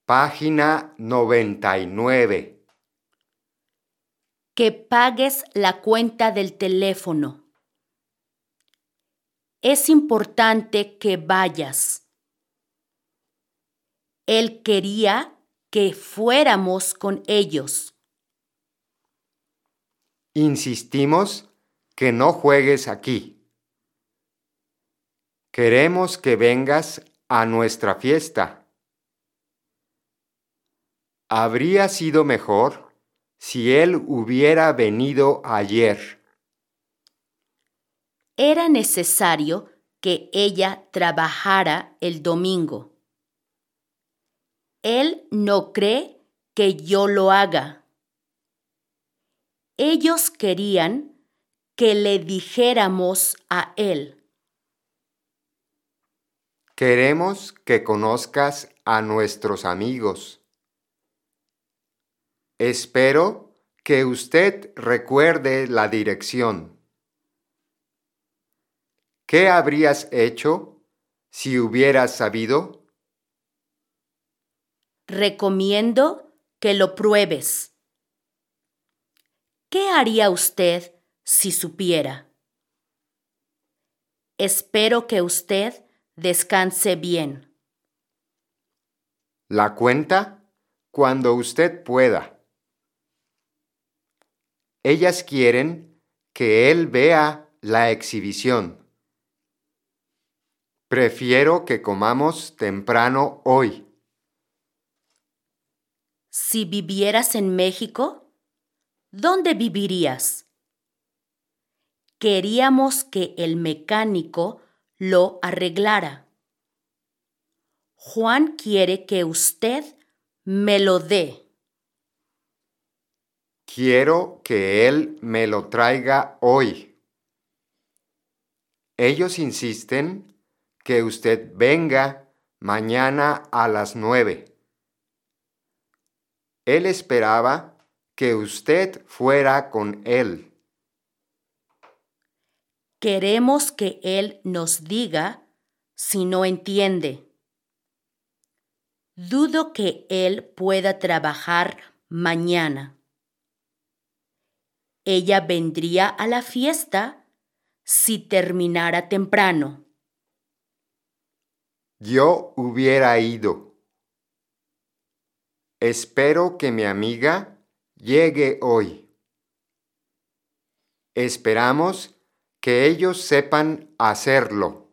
Página 99. Que pagues la cuenta del teléfono. Es importante que vayas. Él quería que fuéramos con ellos. Insistimos que no juegues aquí. Queremos que vengas a nuestra fiesta. Habría sido mejor si él hubiera venido ayer. Era necesario que ella trabajara el domingo. Él no cree que yo lo haga. Ellos querían que le dijéramos a él. Queremos que conozcas a nuestros amigos. Espero que usted recuerde la dirección. ¿Qué habrías hecho si hubieras sabido? Recomiendo que lo pruebes. ¿Qué haría usted si supiera? Espero que usted descanse bien. La cuenta cuando usted pueda. Ellas quieren que él vea la exhibición. Prefiero que comamos temprano hoy. Si vivieras en México, ¿dónde vivirías? Queríamos que el mecánico lo arreglara. Juan quiere que usted me lo dé. Quiero que él me lo traiga hoy. Ellos insisten que usted venga mañana a las 9. Él esperaba que usted fuera con él. Queremos que él nos diga si no entiende. Dudo que él pueda trabajar mañana. Ella vendría a la fiesta si terminara temprano. Yo hubiera ido. Espero que mi amiga llegue hoy. Esperamos que ellos sepan hacerlo.